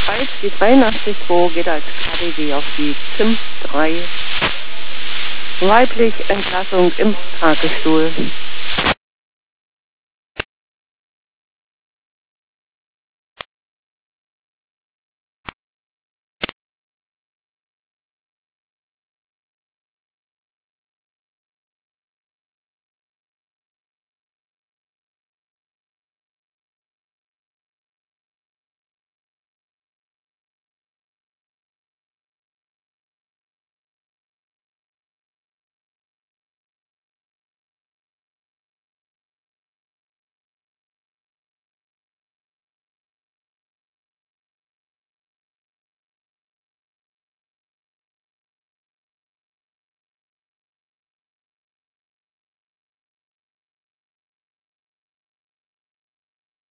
Preis, die 83,2 geht als KDW auf die ZIM 3. Weiblich Entlassung im Tagesstuhl.